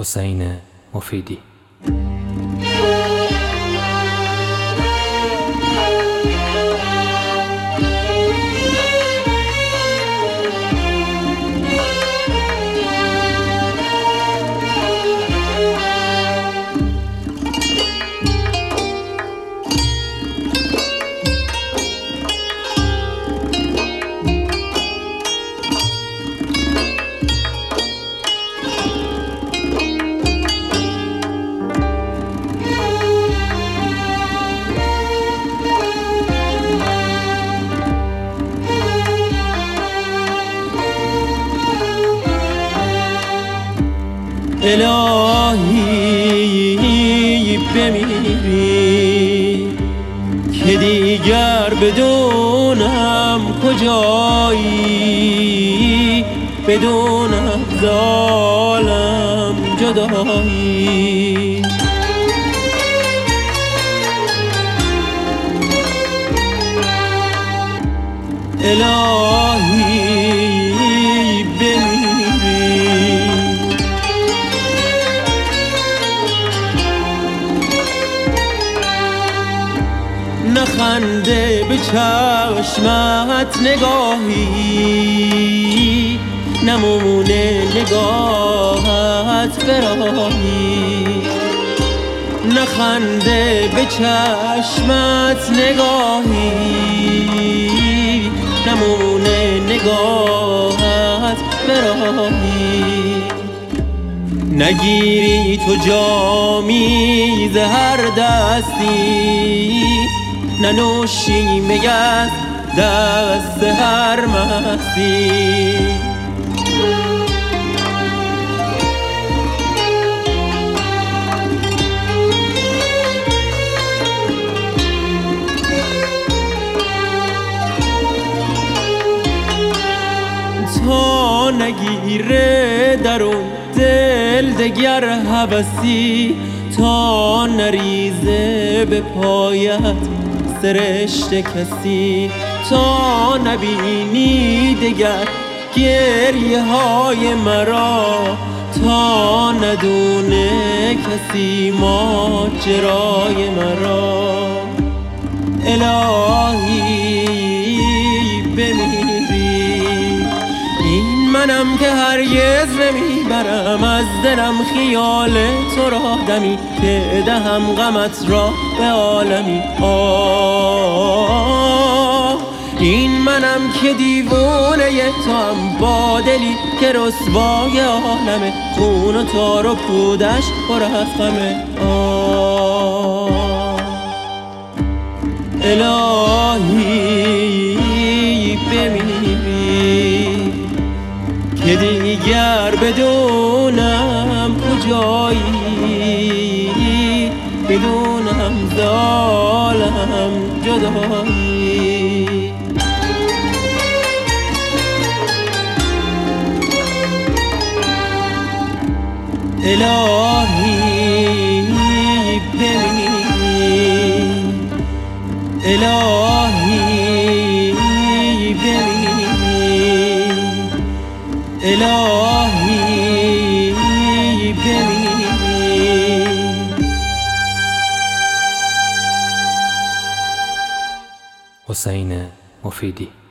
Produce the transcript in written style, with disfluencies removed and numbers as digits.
حسین مفیدی. الهی بمیری که دیگر بدونم کجایی، بدونم زالم جدایی. الهی بمیری نخنده به چشمت نگاهی، نمونه نگاهت فراهی. نخنده به چشمت نگاهی، نمونه نگاهت فراهی. نگیری تو جامی ز هر دستی، ننوشی می از دست هر مستی. تا نگیره درون دل دگر هوسی، تا نریزه به پایت سرشت کسی، تا نبینی دگر گریه های مرا، تا ندونه کسی ماجرای مرا. الهی بمیری این منم که هرگز نمیبرم از دلم خیال تو را دمی، که دهم غمت را به عالمی. این منم که دیوانه تو هم با دلی که رسوای عالمه، خون و تار و پودش پر از غمه. الهی بمیری که دیگر بدونم کجایی، بدونم زالم جدایی. الهی بمیری، الهی بمیری، الهی بمیری. حسین مفیدی.